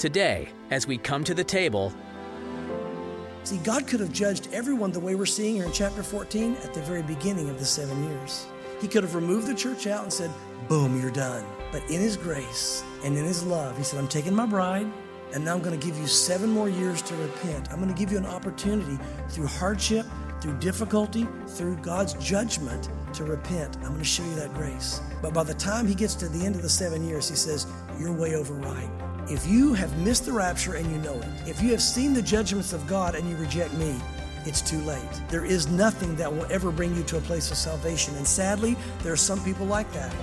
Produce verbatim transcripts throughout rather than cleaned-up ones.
Today, as we come to the table, see, God could have judged everyone the way we're seeing here in chapter fourteen at the very beginning of the seven years. He could have removed the church out and said, boom, you're done. But in his grace and in his love, he said, I'm taking my bride, and now I'm going to give you seven more years to repent. I'm going to give you an opportunity through hardship, through difficulty, through God's judgment to repent. I'm going to show you that grace. But by the time he gets to the end of the seven years, he says, you're way overripe. If you have missed the rapture and you know it, if you have seen the judgments of God and you reject me, it's too late. There is nothing that will ever bring you to a place of salvation. And sadly, there are some people like that.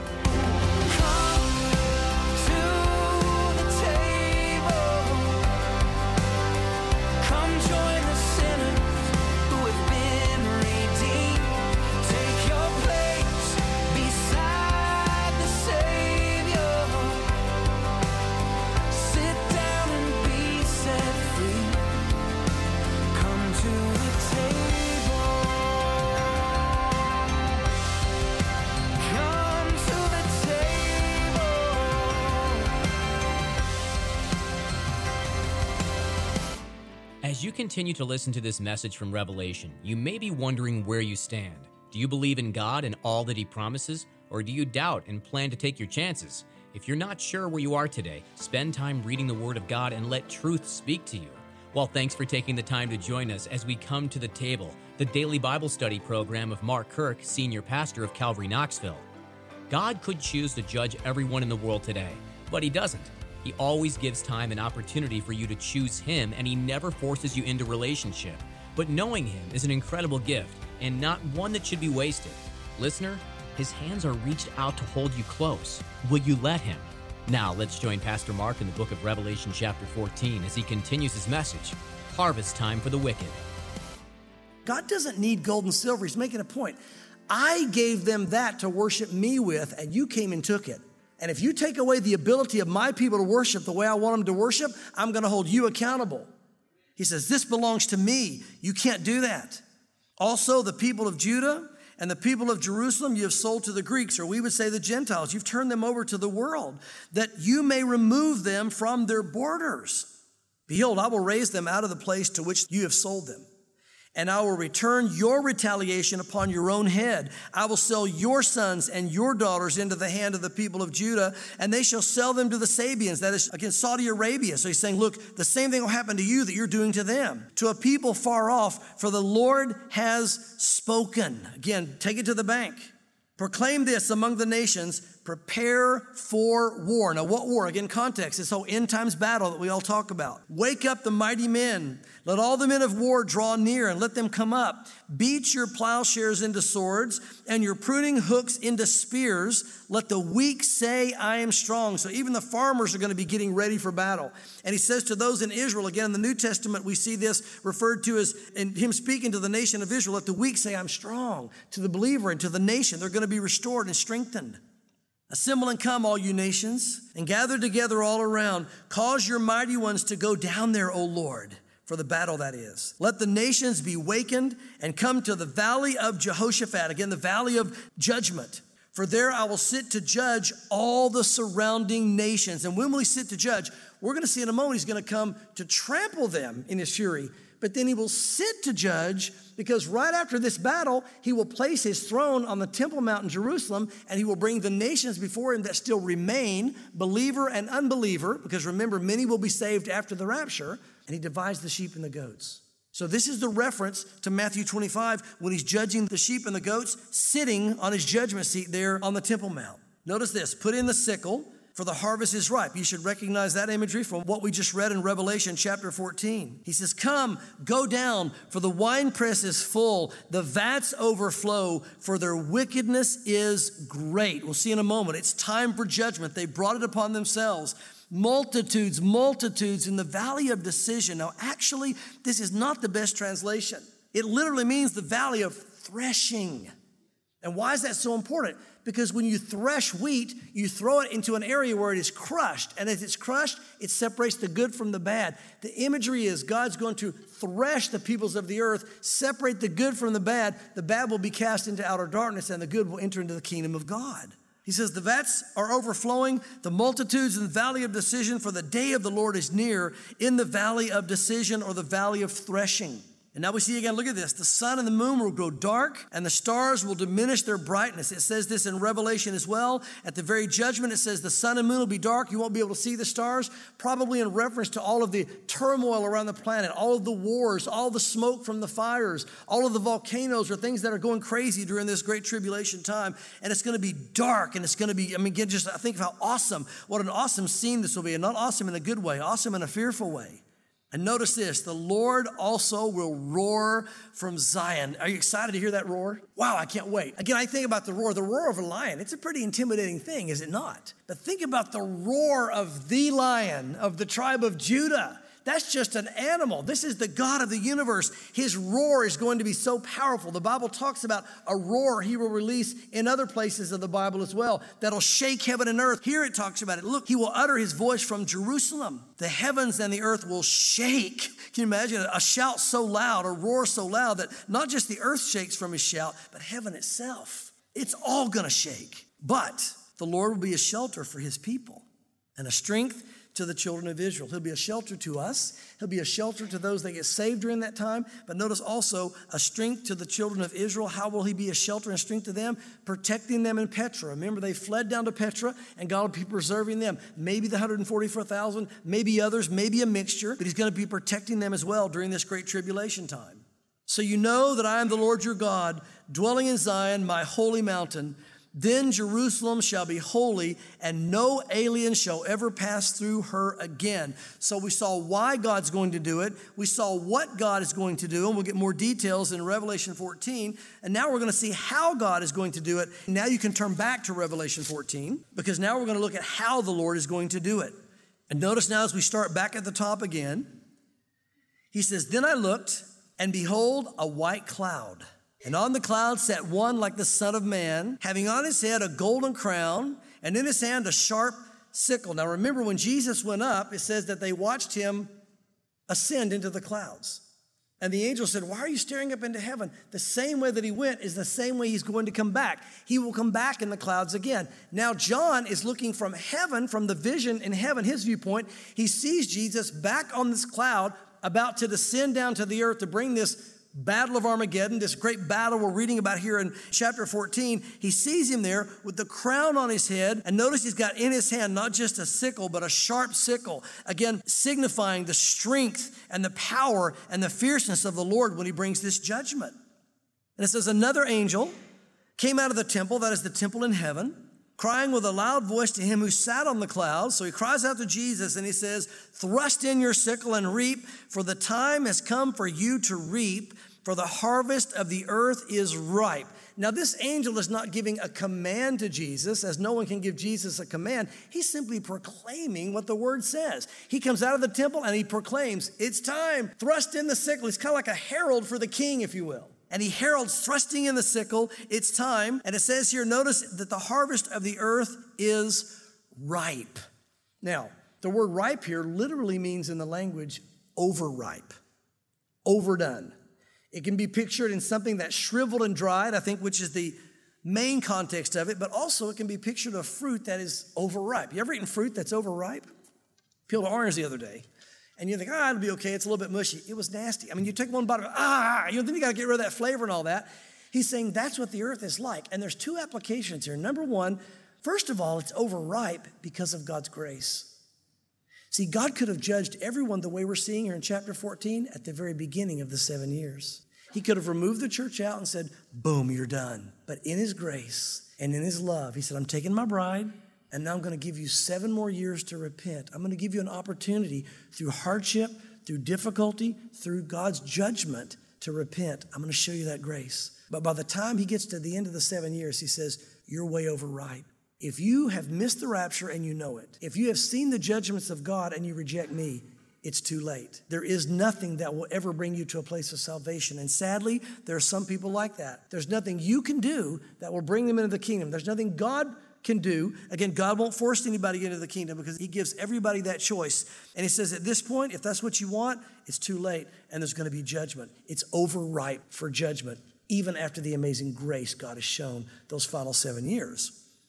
As you continue to listen to this message from Revelation, you may be wondering where you stand. Do you believe in God and all that He promises, or do you doubt and plan to take your chances? If you're not sure where you are today, spend time reading the Word of God and let truth speak to you. Well, thanks for taking the time to join us as we come to the table, the daily Bible study program of Mark Kirk, Senior Pastor of Calvary Knoxville. God could choose to judge everyone in the world today, but He doesn't. He always gives time and opportunity for you to choose Him, and He never forces you into relationship. But knowing Him is an incredible gift, and not one that should be wasted. Listener, His hands are reached out to hold you close. Will you let Him? Now, let's join Pastor Mark in the book of Revelation chapter fourteen as he continues his message, Harvest Time for the Wicked. God doesn't need gold and silver. He's making a point. I gave them that to worship me with, and you came and took it. And if you take away the ability of my people to worship the way I want them to worship, I'm going to hold you accountable. He says, this belongs to me. You can't do that. Also, the people of Judah and the people of Jerusalem you have sold to the Greeks, or we would say the Gentiles. You've turned them over to the world, that you may remove them from their borders. Behold, I will raise them out of the place to which you have sold them. And I will return your retaliation upon your own head. I will sell your sons and your daughters into the hand of the people of Judah, and they shall sell them to the Sabians, that is against Saudi Arabia. So he's saying, look, the same thing will happen to you that you're doing to them, to a people far off, for the Lord has spoken. Again, take it to the bank. Proclaim this among the nations, prepare for war. Now, what war? Again, context, this whole end times battle that we all talk about. Wake up the mighty men. Let all the men of war draw near and let them come up. Beat your plowshares into swords and your pruning hooks into spears. Let the weak say, I am strong. So even the farmers are going to be getting ready for battle. And he says to those in Israel, again, in the New Testament, we see this referred to as, in him speaking to the nation of Israel, let the weak say, I'm strong. To the believer and to the nation, they're going to be restored and strengthened. Assemble and come, all you nations, and gather together all around. Cause your mighty ones to go down there, O Lord, for the battle that is. Let the nations be wakened and come to the valley of Jehoshaphat. Again, the valley of judgment. For there I will sit to judge all the surrounding nations. And when will he sit to judge? We're going to see in a moment he's going to come to trample them in his fury. But then he will sit to judge, because right after this battle, he will place his throne on the Temple Mount in Jerusalem, and he will bring the nations before him that still remain, believer and unbeliever, because remember, many will be saved after the rapture, and he divides the sheep and the goats. So this is the reference to Matthew twenty-five when he's judging the sheep and the goats, sitting on his judgment seat there on the Temple Mount. Notice this, put in the sickle, for the harvest is ripe. You should recognize that imagery from what we just read in Revelation chapter fourteen. He says, come, go down, for the winepress is full, the vats overflow, for their wickedness is great. We'll see in a moment. It's time for judgment. They brought it upon themselves. Multitudes, multitudes in the valley of decision. Now, actually, this is not the best translation. It literally means the valley of threshing. And why is that so important? Because when you thresh wheat, you throw it into an area where it is crushed. And as it's crushed, it separates the good from the bad. The imagery is God's going to thresh the peoples of the earth, separate the good from the bad. The bad will be cast into outer darkness, and the good will enter into the kingdom of God. He says, the vats are overflowing, the multitudes in the valley of decision, for the day of the Lord is near in the valley of decision or the valley of threshing. And now we see again, look at this. The sun and the moon will grow dark and the stars will diminish their brightness. It says this in Revelation as well. At the very judgment, it says the sun and moon will be dark. You won't be able to see the stars, probably in reference to all of the turmoil around the planet, all of the wars, all the smoke from the fires, all of the volcanoes or things that are going crazy during this great tribulation time. And it's going to be dark and it's going to be, I mean, again, just think of how awesome, what an awesome scene this will be. And not awesome in a good way, awesome in a fearful way. And notice this, the Lord also will roar from Zion. Are you excited to hear that roar? Wow, I can't wait. Again, I think about the roar, the roar of a lion. It's a pretty intimidating thing, is it not? But think about the roar of the Lion of the tribe of Judah. That's just an animal. This is the God of the universe. His roar is going to be so powerful. The Bible talks about a roar he will release in other places of the Bible as well that'll shake heaven and earth. Here it talks about it. Look, he will utter his voice from Jerusalem. The heavens and the earth will shake. Can you imagine a shout so loud, a roar so loud that not just the earth shakes from his shout, but heaven itself. It's all going to shake. But the Lord will be a shelter for his people and a strength to the children of Israel. He'll be a shelter to us. He'll be a shelter to those that get saved during that time. But notice also a strength to the children of Israel. How will he be a shelter and strength to them? Protecting them in Petra. Remember, they fled down to Petra, and God will be preserving them. Maybe the one hundred forty-four thousand, maybe others, maybe a mixture, but he's going to be protecting them as well during this great tribulation time. So you know that I am the Lord your God, dwelling in Zion, my holy mountain. Then Jerusalem shall be holy, and no alien shall ever pass through her again. So we saw why God's going to do it. We saw what God is going to do, and we'll get more details in Revelation fourteen. And now we're going to see how God is going to do it. Now you can turn back to Revelation fourteen, because now we're going to look at how the Lord is going to do it. And notice now as we start back at the top again, he says, then I looked, and behold, a white cloud. And on the cloud sat one like the Son of Man, having on his head a golden crown, and in his hand a sharp sickle. Now remember, when Jesus went up, it says that they watched him ascend into the clouds. And the angel said, why are you staring up into heaven? The same way that he went is the same way he's going to come back. He will come back in the clouds again. Now John is looking from heaven, from the vision in heaven, his viewpoint. He sees Jesus back on this cloud, about to descend down to the earth to bring this Battle of Armageddon, this great battle we're reading about here in chapter fourteen. He sees him there with the crown on his head. And notice he's got in his hand not just a sickle, but a sharp sickle. Again, signifying the strength and the power and the fierceness of the Lord when he brings this judgment. And it says, another angel came out of the temple, that is the temple in heaven, crying with a loud voice to him who sat on the clouds. So he cries out to Jesus and he says, thrust in your sickle and reap, for the time has come for you to reap, for the harvest of the earth is ripe. Now this angel is not giving a command to Jesus, as no one can give Jesus a command. He's simply proclaiming what the word says. He comes out of the temple and he proclaims, it's time, thrust in the sickle. He's kind of like a herald for the king, if you will. And he heralds thrusting in the sickle, it's time. And it says here, notice that the harvest of the earth is ripe. Now, the word ripe here literally means in the language overripe, overdone. It can be pictured in something that's shriveled and dried, I think, which is the main context of it, but also it can be pictured of fruit that is overripe. You ever eaten fruit that's overripe? Peeled an orange the other day. And you think, ah, it'll be okay. It's a little bit mushy. It was nasty. I mean, you take one bite of it, ah, you know, then you got to get rid of that flavor and all that. He's saying that's what the earth is like. And there's two applications here. Number one, first of all, it's overripe because of God's grace. See, God could have judged everyone the way we're seeing here in chapter fourteen at the very beginning of the seven years. He could have removed the church out and said, boom, you're done. But in his grace and in his love, he said, I'm taking my bride, and now I'm going to give you seven more years to repent. I'm going to give you an opportunity through hardship, through difficulty, through God's judgment to repent. I'm going to show you that grace. But by the time he gets to the end of the seven years, he says, you're way overripe. If you have missed the rapture and you know it, if you have seen the judgments of God and you reject me, it's too late. There is nothing that will ever bring you to a place of salvation. And sadly, there are some people like that. There's nothing you can do that will bring them into the kingdom. There's nothing God can do. Again, God won't force anybody into the kingdom because he gives everybody that choice. And he says at this point, if that's what you want, it's too late and there's going to be judgment. It's overripe for judgment, even after the amazing grace God has shown those final seven years.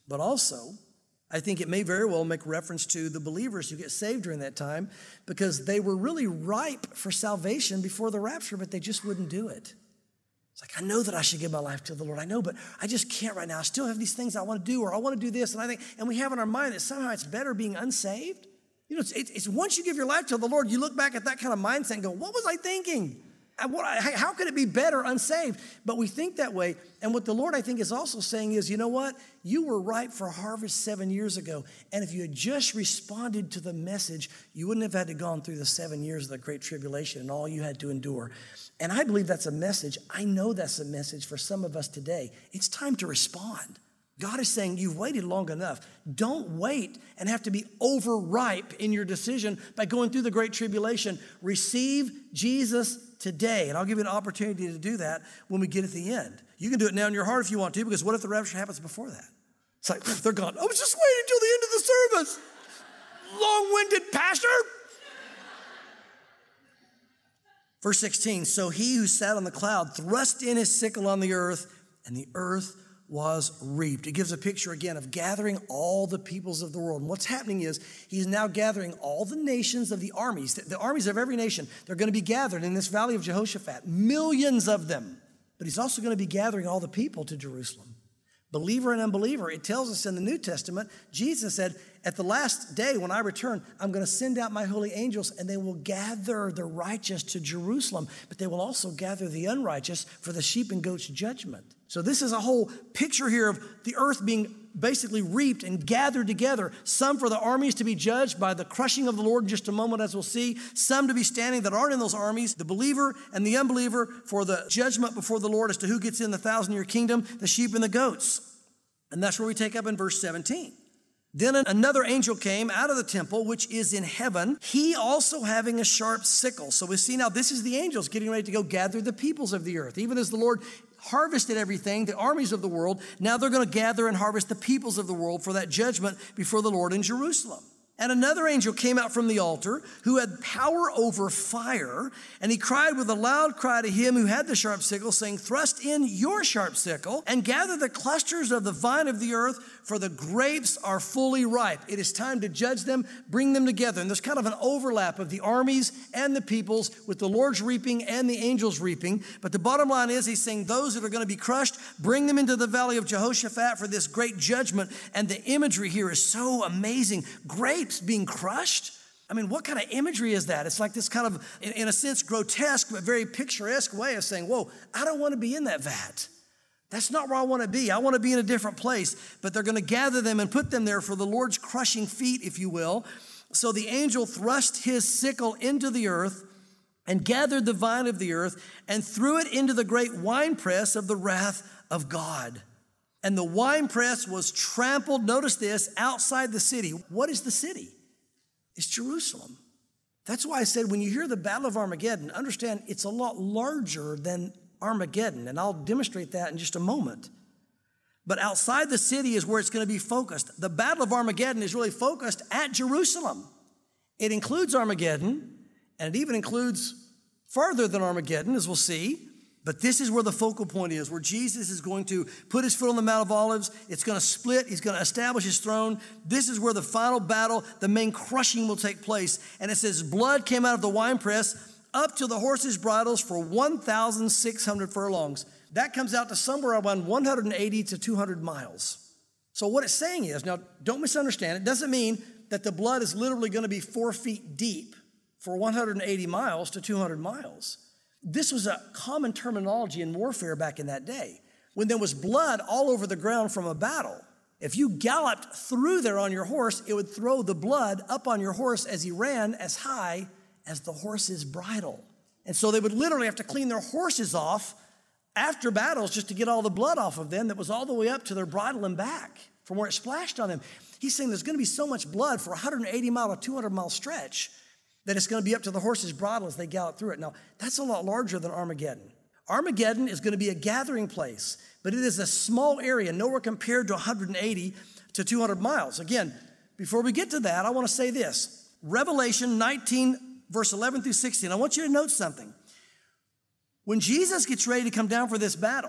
But also, I think it may very well make reference to the believers who get saved during that time because they were really ripe for salvation before the rapture, but they just wouldn't do it. It's like, I know that I should give my life to the Lord. I know, but I just can't right now. I still have these things I want to do, or I want to do this. And I think, and we have in our mind that somehow it's better being unsaved. You know, it's, it's once you give your life to the Lord, you look back at that kind of mindset and go, what was I thinking? How could it be better unsaved? But we think that way. And what the Lord, I think, is also saying is, you know what? You were ripe for harvest seven years ago. And if you had just responded to the message, you wouldn't have had to gone through the seven years of the Great Tribulation and all you had to endure. And I believe that's a message. I know that's a message for some of us today. It's time to respond. God is saying, you've waited long enough. Don't wait and have to be overripe in your decision by going through the Great Tribulation. Receive Jesus today. And I'll give you an opportunity to do that when we get at the end. You can do it now in your heart if you want to, because what if the rapture happens before that? It's like, they're gone. I was just waiting until the end of the service. Long-winded pastor. Verse sixteen, so he who sat on the cloud thrust in his sickle on the earth, and the earth was reaped. It gives a picture again of gathering all the peoples of the world. And what's happening is he's now gathering all the nations of the armies, the, the armies of every nation. They're going to be gathered in this valley of Jehoshaphat, millions of them. But he's also going to be gathering all the people to Jerusalem. Believer and unbeliever, it tells us in the New Testament, Jesus said, at the last day when I return, I'm going to send out my holy angels and they will gather the righteous to Jerusalem, but they will also gather the unrighteous for the sheep and goats judgment. So this is a whole picture here of the earth being basically reaped and gathered together. Some for the armies to be judged by the crushing of the Lord in just a moment, as we'll see. Some to be standing that aren't in those armies, the believer and the unbeliever for the judgment before the Lord as to who gets in the thousand-year kingdom, the sheep and the goats. And that's where we take up in verse seventeen. Then another angel came out of the temple, which is in heaven, he also having a sharp sickle. So we see now this is the angels getting ready to go gather the peoples of the earth. Even as the Lord harvested everything, the armies of the world, now they're going to gather and harvest the peoples of the world for that judgment before the Lord in Jerusalem. And another angel came out from the altar who had power over fire, and he cried with a loud cry to him who had the sharp sickle, saying, thrust in your sharp sickle and gather the clusters of the vine of the earth, for the grapes are fully ripe. It is time to judge them, bring them together. And there's kind of an overlap of the armies and the peoples with the Lord's reaping and the angels reaping. But the bottom line is he's saying those that are going to be crushed, bring them into the valley of Jehoshaphat for this great judgment. And the imagery here is so amazing. Grapes being crushed. I mean, what kind of imagery is that? It's like this kind of, in, in a sense, grotesque, but very picturesque way of saying, whoa, I don't want to be in that vat. That's not where I want to be. I want to be in a different place. But they're going to gather them and put them there for the Lord's crushing feet, if you will. So the angel thrust his sickle into the earth and gathered the vine of the earth and threw it into the great winepress of the wrath of God. And the winepress was trampled, notice this, outside the city. What is the city? It's Jerusalem. That's why I said when you hear the Battle of Armageddon, understand it's a lot larger than Armageddon, and I'll demonstrate that in just a moment. But outside the city is where it's going to be focused. The Battle of Armageddon is really focused at Jerusalem. It includes Armageddon, and it even includes farther than Armageddon, as we'll see. But this is where the focal point is, where Jesus is going to put his foot on the Mount of Olives. It's going to split. He's going to establish his throne. This is where the final battle, the main crushing will take place. And it says, blood came out of the winepress up to the horses' bridles for one thousand six hundred furlongs. That comes out to somewhere around one hundred eighty to two hundred miles. So what it's saying is, now don't misunderstand, it doesn't mean that the blood is literally going to be four feet deep for one hundred eighty miles to two hundred miles. This was a common terminology in warfare back in that day. When there was blood all over the ground from a battle, if you galloped through there on your horse, it would throw the blood up on your horse as he ran as high as the horse's bridle. And so they would literally have to clean their horses off after battles just to get all the blood off of them that was all the way up to their bridle and back from where it splashed on them. He's saying there's going to be so much blood for a one hundred eighty mile or two hundred mile stretch that it's going to be up to the horse's bridle as they gallop through it. Now, that's a lot larger than Armageddon. Armageddon is going to be a gathering place, but it is a small area, nowhere compared to one hundred eighty to two hundred miles. Again, before we get to that, I want to say this. Revelation nineteen, verse eleven through sixteen, I want you to note something. When Jesus gets ready to come down for this battle,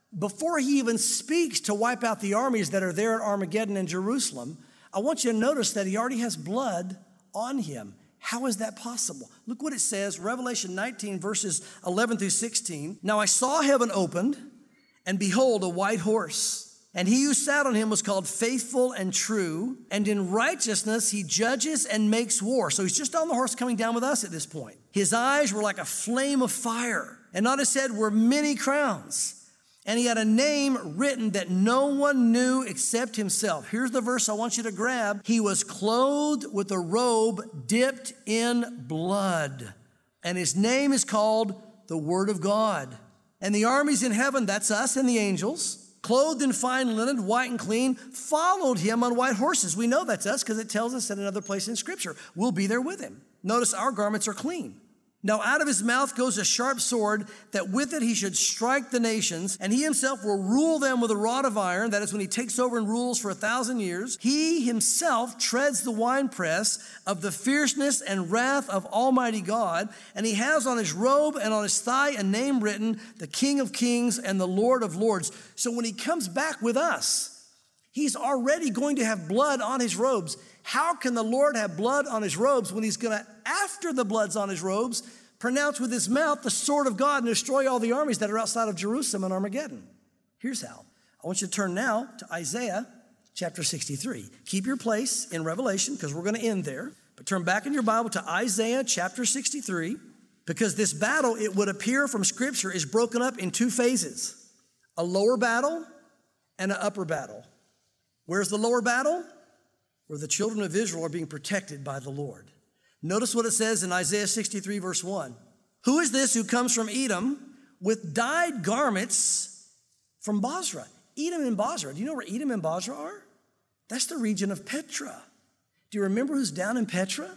before he even speaks to wipe out the armies that are there at Armageddon and Jerusalem, I want you to notice that he already has blood on him. How is that possible? Look what it says, Revelation nineteen, verses eleven through sixteen. Now I saw heaven opened, and behold, a white horse. And he who sat on him was called Faithful and True, and in righteousness he judges and makes war. So he's just on the horse coming down with us at this point. His eyes were like a flame of fire, and on his head were many crowns. And he had a name written that no one knew except himself. Here's the verse I want you to grab. He was clothed with a robe dipped in blood, and his name is called the Word of God. And the armies in heaven, that's us and the angels, clothed in fine linen, white and clean, followed him on white horses. We know that's us because it tells us in another place in Scripture, we'll be there with him. Notice our garments are clean. Now out of his mouth goes a sharp sword, that with it he should strike the nations, and he himself will rule them with a rod of iron. That is when he takes over and rules for a thousand years. He himself treads the winepress of the fierceness and wrath of Almighty God, and he has on his robe and on his thigh a name written, the King of Kings and the Lord of Lords. So when he comes back with us, he's already going to have blood on his robes. How can the Lord have blood on his robes when he's going to, after the blood's on his robes, pronounce with his mouth the sword of God and destroy all the armies that are outside of Jerusalem and Armageddon? Here's how. I want you to turn now to Isaiah chapter sixty-three. Keep your place in Revelation because we're going to end there. But turn back in your Bible to Isaiah chapter sixty-three, because this battle, it would appear from Scripture, is broken up in two phases: a lower battle and an upper battle. Where's the lower battle? Where the children of Israel are being protected by the Lord. Notice what it says in Isaiah sixty-three, verse one. Who is this who comes from Edom with dyed garments from Bozrah? Edom and Bozrah. Do you know where Edom and Bozrah are? That's the region of Petra. Do you remember who's down in Petra?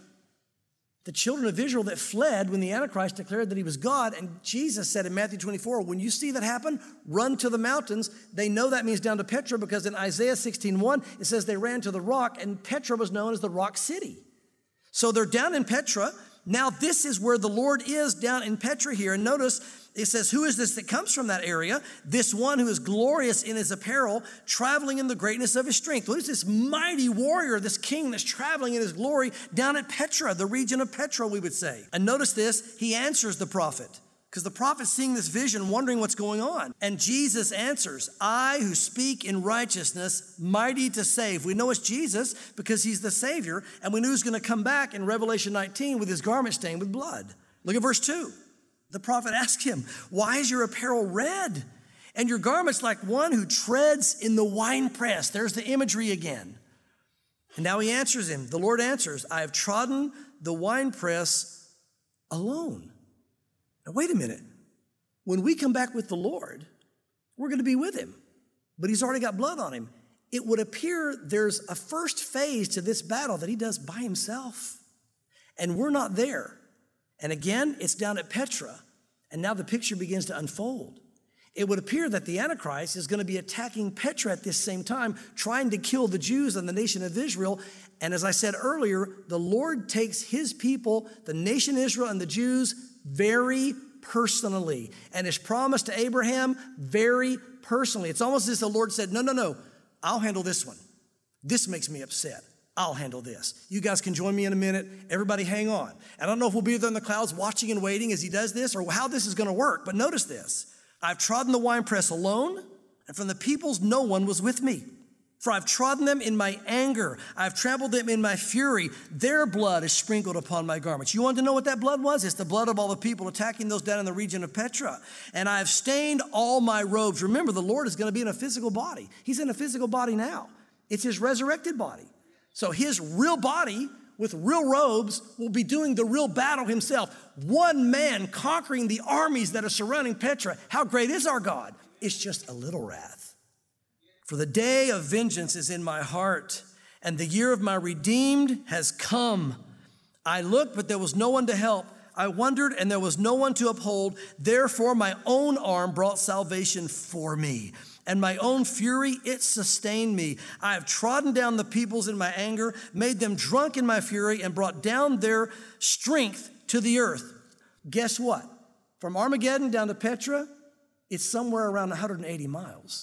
The children of Israel that fled when the Antichrist declared that he was God. And Jesus said in Matthew twenty-four, when you see that happen, run to the mountains. They know that means down to Petra, because in Isaiah sixteen one, it says they ran to the rock, and Petra was known as the rock city. So they're down in Petra. Now this is where the Lord is, down in Petra here. And notice it says, who is this that comes from that area? This one who is glorious in his apparel, traveling in the greatness of his strength. What is this mighty warrior, this king that's traveling in his glory down at Petra, the region of Petra, we would say. And notice this, he answers the prophet, because the prophet's seeing this vision, wondering what's going on. And Jesus answers, I who speak in righteousness, mighty to save. We know it's Jesus because he's the Savior, and we knew he's going to come back in Revelation nineteen with his garment stained with blood. Look at verse two. The prophet asked him, why is your apparel red, and your garments like one who treads in the winepress? There's the imagery again. And now he answers him. The Lord answers, I have trodden the winepress alone. Now, wait a minute. When we come back with the Lord, we're going to be with him, but he's already got blood on him. It would appear there's a first phase to this battle that he does by himself, and we're not there. And again, it's down at Petra, and now the picture begins to unfold. It would appear that the Antichrist is going to be attacking Petra at this same time, trying to kill the Jews and the nation of Israel. And as I said earlier, the Lord takes his people, the nation Israel and the Jews, very personally. And his promise to Abraham, very personally. It's almost as if the Lord said, no, no, no, I'll handle this one. This makes me upset. I'll handle this. You guys can join me in a minute. Everybody hang on. I don't know if we'll be there in the clouds watching and waiting as he does this or how this is going to work, but notice this. I've trodden the winepress alone, and from the peoples no one was with me. For I've trodden them in my anger. I've trampled them in my fury. Their blood is sprinkled upon my garments. You want to know what that blood was? It's the blood of all the people attacking those down in the region of Petra. And I have stained all my robes. Remember, the Lord is going to be in a physical body. He's in a physical body now. It's his resurrected body. So his real body with real robes will be doing the real battle himself. One man conquering the armies that are surrounding Petra. How great is our God? It's just a little wrath. For the day of vengeance is in my heart, and the year of my redeemed has come. I looked, but there was no one to help. I wondered, and there was no one to uphold. Therefore, my own arm brought salvation for me, and my own fury, it sustained me. I have trodden down the peoples in my anger, made them drunk in my fury, and brought down their strength to the earth. Guess what? From Armageddon down to Petra, it's somewhere around one hundred eighty miles.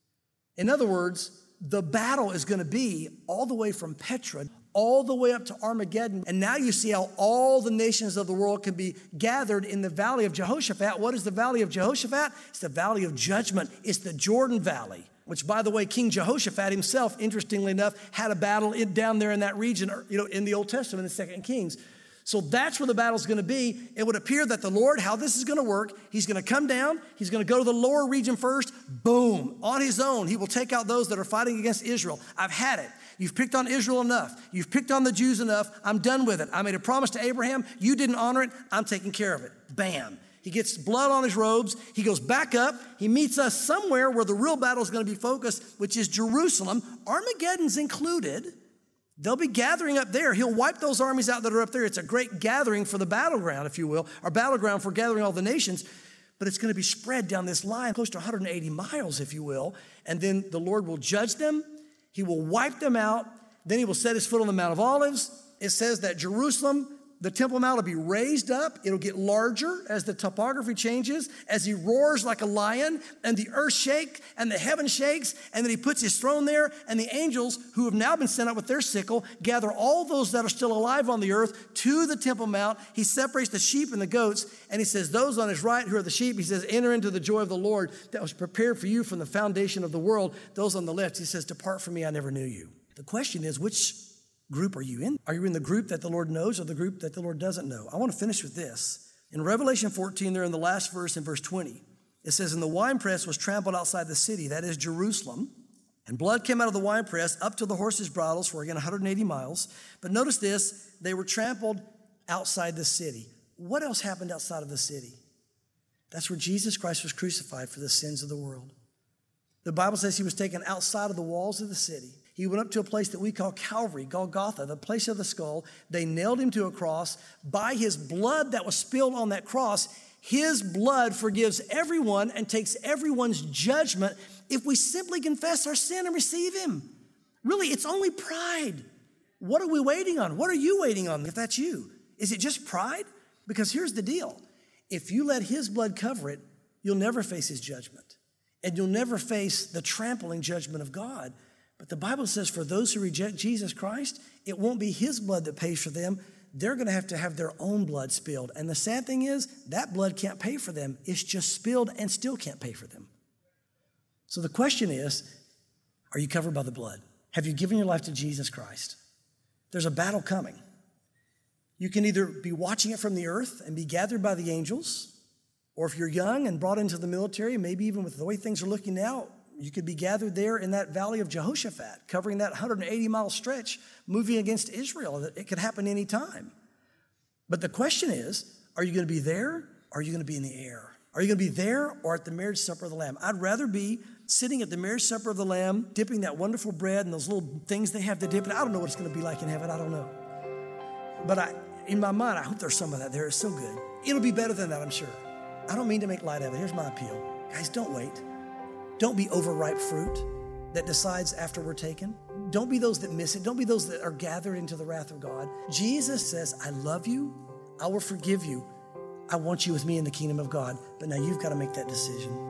In other words, the battle is going to be all the way from Petra, all the way up to Armageddon. And now you see how all the nations of the world can be gathered in the valley of Jehoshaphat. What is the valley of Jehoshaphat? It's the valley of judgment. It's the Jordan Valley, which, by the way, King Jehoshaphat himself, interestingly enough, had a battle in, down there in that region, you know, in the Old Testament, in Second Kings. So that's where the battle's going to be. It would appear that the Lord, how this is going to work, he's going to come down, he's going to go to the lower region first, boom, on his own, he will take out those that are fighting against Israel. I've had it. You've picked on Israel enough. You've picked on the Jews enough. I'm done with it. I made a promise to Abraham. You didn't honor it. I'm taking care of it. Bam. He gets blood on his robes. He goes back up. He meets us somewhere where the real battle is going to be focused, which is Jerusalem. Armageddon's included. They'll be gathering up there. He'll wipe those armies out that are up there. It's a great gathering for the battleground, if you will, or battleground for gathering all the nations. But it's going to be spread down this line, close to one hundred eighty miles, if you will. And then the Lord will judge them. He will wipe them out. Then he will set his foot on the Mount of Olives. It says that Jerusalem, the Temple Mount, will be raised up. It'll get larger as the topography changes, as he roars like a lion, and the earth shakes, and the heaven shakes, and then he puts his throne there, and the angels, who have now been sent out with their sickle, gather all those that are still alive on the earth to the Temple Mount. He separates the sheep and the goats, and he says, those on his right who are the sheep, he says, enter into the joy of the Lord that was prepared for you from the foundation of the world. Those on the left, he says, depart from me, I never knew you. The question is, which group are you in? Are you in the group that the Lord knows or the group that the Lord doesn't know? I want to finish with this. In Revelation fourteen, there in the last verse, in verse twenty, it says, and the winepress was trampled outside the city, that is Jerusalem, and blood came out of the winepress up to the horses' bridles for, again, one hundred eighty miles. But notice this, they were trampled outside the city. What else happened outside of the city? That's where Jesus Christ was crucified for the sins of the world. The Bible says he was taken outside of the walls of the city. He went up to a place that we call Calvary, Golgotha, the place of the skull. They nailed him to a cross. By his blood that was spilled on that cross, his blood forgives everyone and takes everyone's judgment if we simply confess our sin and receive him. Really, it's only pride. What are we waiting on? What are you waiting on if that's you? Is it just pride? Because here's the deal. If you let his blood cover it, you'll never face his judgment. And you'll never face the trampling judgment of God. But the Bible says for those who reject Jesus Christ, it won't be his blood that pays for them. They're going to have to have their own blood spilled. And the sad thing is, that blood can't pay for them. It's just spilled and still can't pay for them. So the question is, are you covered by the blood? Have you given your life to Jesus Christ? There's a battle coming. You can either be watching it from the earth and be gathered by the angels, or if you're young and brought into the military, maybe even with the way things are looking now, you could be gathered there in that valley of Jehoshaphat, covering that one hundred eighty mile stretch, moving against Israel. It could happen any time. But the question is, are you going to be there, or are you going to be in the air? Are you going to be there or at the marriage supper of the Lamb? I'd rather be sitting at the marriage supper of the Lamb, dipping that wonderful bread and those little things they have to dip in. I don't know what it's going to be like in heaven. I don't know. But I, in my mind, I hope there's some of that there. It's so good. It'll be better than that, I'm sure. I don't mean to make light of it. Here's my appeal. Guys, don't wait. Don't be overripe fruit that decides after we're taken. Don't be those that miss it. Don't be those that are gathered into the wrath of God. Jesus says, I love you. I will forgive you. I want you with me in the kingdom of God. But now you've got to make that decision.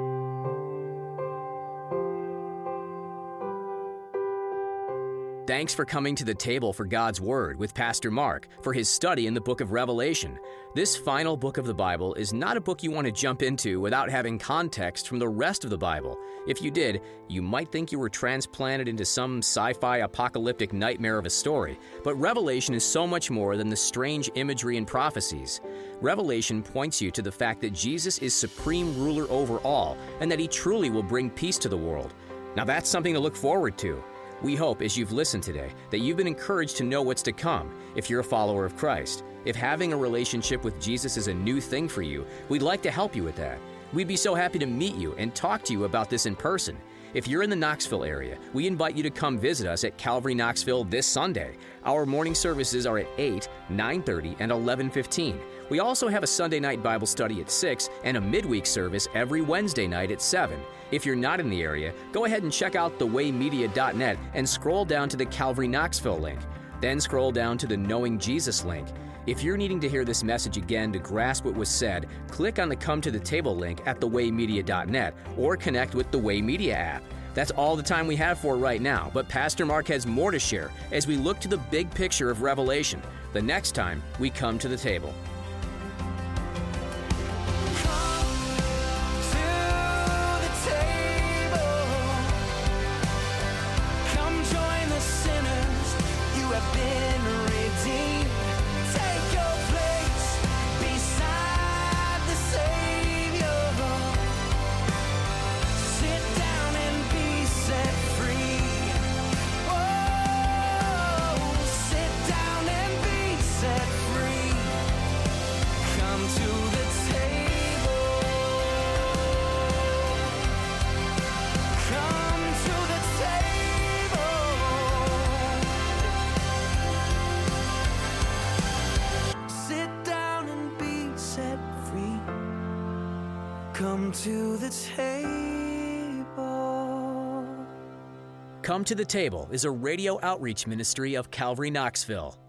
Thanks for coming to the table for God's Word with Pastor Mark for his study in the book of Revelation. This final book of the Bible is not a book you want to jump into without having context from the rest of the Bible. If you did, you might think you were transplanted into some sci-fi apocalyptic nightmare of a story. But Revelation is so much more than the strange imagery and prophecies. Revelation points you to the fact that Jesus is supreme ruler over all and that he truly will bring peace to the world. Now that's something to look forward to. We hope, as you've listened today, that you've been encouraged to know what's to come if you're a follower of Christ. If having a relationship with Jesus is a new thing for you, we'd like to help you with that. We'd be so happy to meet you and talk to you about this in person. If you're in the Knoxville area, we invite you to come visit us at Calvary Knoxville this Sunday. Our morning services are at eight, nine thirty, and eleven fifteen. We also have a Sunday night Bible study at six and a midweek service every Wednesday night at seven. If you're not in the area, go ahead and check out the way media dot net and scroll down to the Calvary Knoxville link. Then scroll down to the Knowing Jesus link. If you're needing to hear this message again to grasp what was said, click on the Come to the Table link at the way media dot net or connect with the Way Media app. That's all the time we have for right now, but Pastor Mark has more to share as we look to the big picture of Revelation the next time we come to the table. Come to the table. Come to the Table is a radio outreach ministry of Calvary Knoxville.